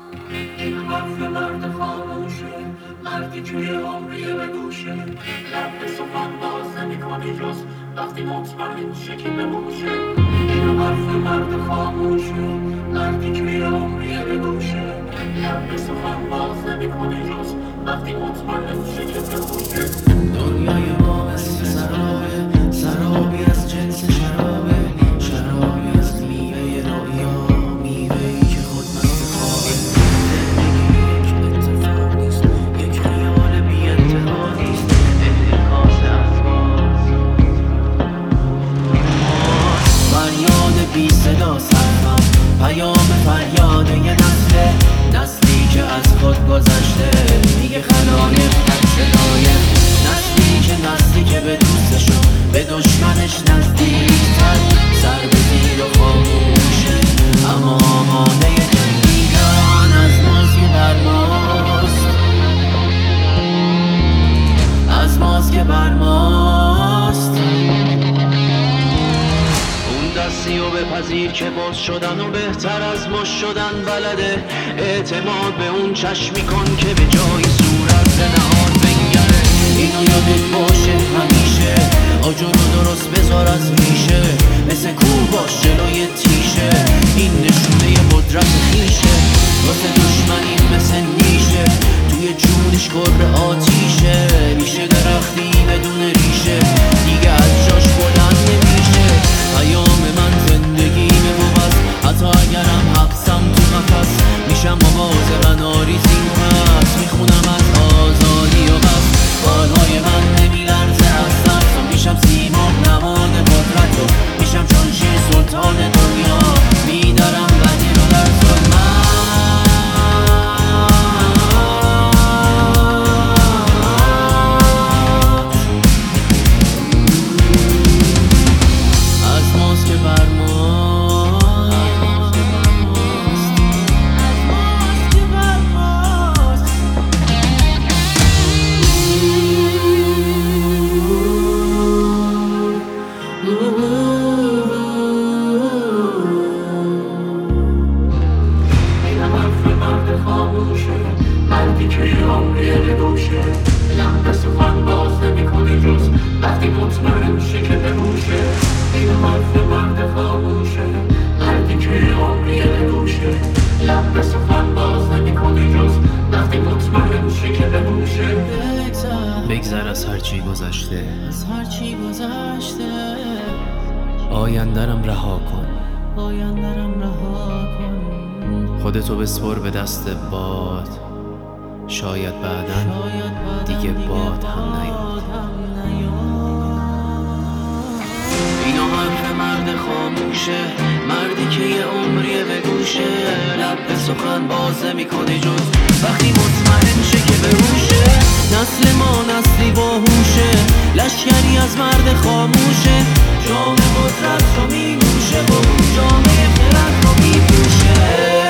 این حرف مرد خاموشه، مردی که عمریه به گوشه، لب به سخن باز نمی‌کنه جز وقتی مطمئن شه که بموشه. این حرف مرد خاموشه، مردی که عمریه به گوشه، لب به سخن باز نمی‌کنه جز وقتی مطمئن شه که بموشه. دنیای ما مثل سرابه، سرابی از جنس شرابه، شرابی از میوه رویا، میوه‌ای که خود مست خوابه. زندگی یک اتفاق نیست، یک خیال بی انتها نیست، انعکاس افکار. فریاد بی صدا سرم، پیام فریاد یه نسله، نسلی که از خود گذشته میگه خلایق صدایق، نسلی که به دوستشو به دشمنش نزدیکتر، سر به زیر و خاموشه اما آماده جنگیدن از ماست که بر ماست، از ماست که بر ماست. اون دستی و بپذیر که باز شدن و بهتر از ما شدن بلده، اعتماد به اون چشمی کن که به جای صورت نهاد بنگره. اینو یادت باشه همیشه، آجر رو درست بذار از ریشه، مثل کوه باش جلوی تیشه، این نشونه قدرت خیشه. واسه دشمنی مثل نیشه، توی جونش گر آتیشه، ریشه درختی بدون ریشه دیگه از جاش بلند نمیشه. پیام من زندگیمه بود، حتی اگرم حبسم تو قفس، میشم مواظب ناریزی پس، میخونم از آزادی و بس. بالهای من نمیلرزه از ترس و میشم سیماب نماد قدرت و میشم چون شیر سلطان دنیا، میدارم بدی رو در ظلمت. از ماست که بر مردی که عمریه به گوشه، لب به سخن باز نمی‌کنه جز وقتی مطمئن شه که بموشه. این حرف مرد خاموشه، مردی که عمریه به گوشه، لب به سخن باز نمی‌کنه جز وقتی مطمئن شه که بموشه. بگذر از هرچی گذشته، آیندرم رها کن، خودتو بسپر به دست باد، شاید بعدن دیگه باد هم نیاد. اینو حرف مرد خاموشه، مردی که یه عمریه به گوشه، لب به سخن باز نمی‌کنه جز وقتی مطمئن شه که بهوشه. نسل ما نسلی باهوشه، لشکری از مرد خاموشه، جام قدرت رو می‌نوشه و جامعه خرد رو می‌پوشه.